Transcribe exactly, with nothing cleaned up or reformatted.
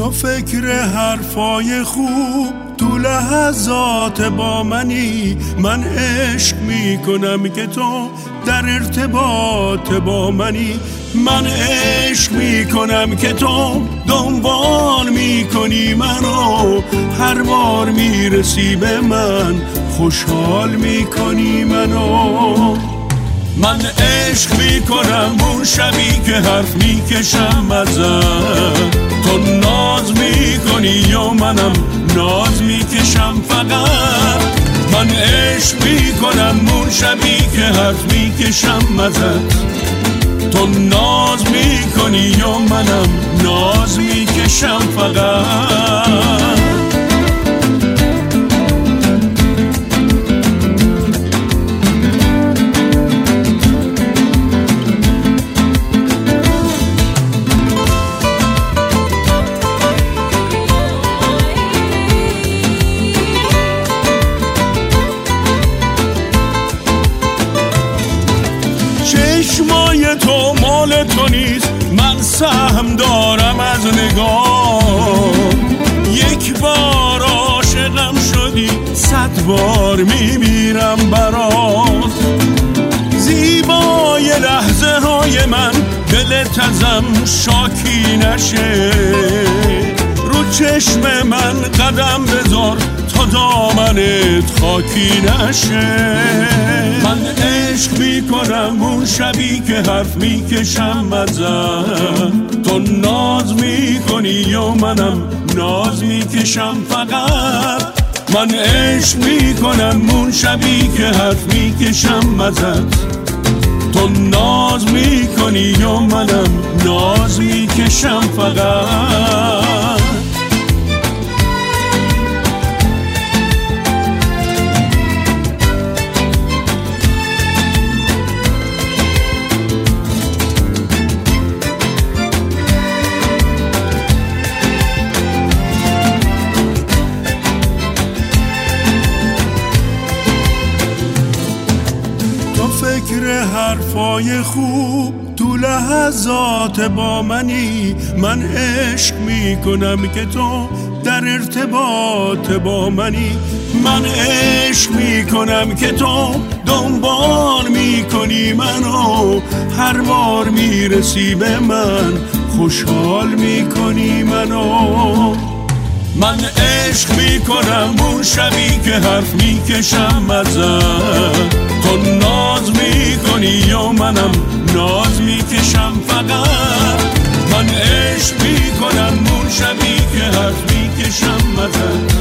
تو فکر حرفای خوب تو لحظات با منی، من عشق میکنم که تو در ارتباط با منی. من عشق میکنم که تو دنبال میکنی منو، هر بار میرسی به من خوشحال میکنی منو. من عشق میکنم اون شبی که حرف میکشم ازت، تو ناز میکنی یا منم ناز میکشم فقط. من عشق میکنم اون شبی که حرف میکشم ازت، تو ناز میکنی یا منم ناز میکشم فقط. چشمای تو مال تو نیست، من سهم دارم از نگاه. یک بار عاشقم شدی، صد بار میمیرم برات. زیبای لحظه های من دلت ازم شاکی نشه، رو چشم من قدم بذار تا دامنت خاکی نشه. من عشق میکنم اون شبی که حرف میکشم ازت، تو ناز میکنی یا منم ناز میکشم فقط. من عشق میکنم اون شبی که حرف میکشم ازت، تو ناز میکنی یا منم ناز میکشم فقط. فکر حرفای خوب تو لحظات با منی، من عشق میکنم که تو در ارتباط با منی. من عشق میکنم که تو دنبال میکنی منو، هر بار میرسی به من خوشحال میکنی منو. من عشق میکنم اون شبی که حرف میکشم ازت، تو ناز میکنی یا منم ناز میکشم فقط. من عشق میکنم اون شبی که حرف میکشم ازت،